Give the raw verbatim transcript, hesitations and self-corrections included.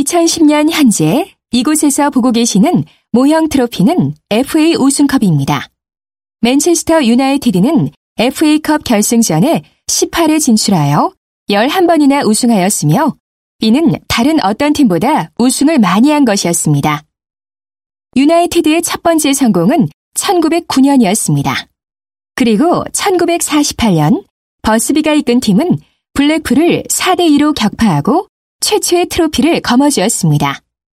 이천십 년 현재 이곳에서 보고 계시는 모형 트로피는 에프에이 우승컵입니다. 맨체스터 유나이티드는 에프에이컵 결승전에 십팔 회 진출하여 열한 번이나 우승하였으며 이는 다른 어떤 팀보다 우승을 많이 한 것이었습니다. 유나이티드의 첫 번째 성공은 천구백구 년이었습니다. 그리고 천구백사십팔 년 버스비가 이끈 팀은 블랙풀을 사 대 이로 격파하고 최초의 트로피를 거머쥐었습니다.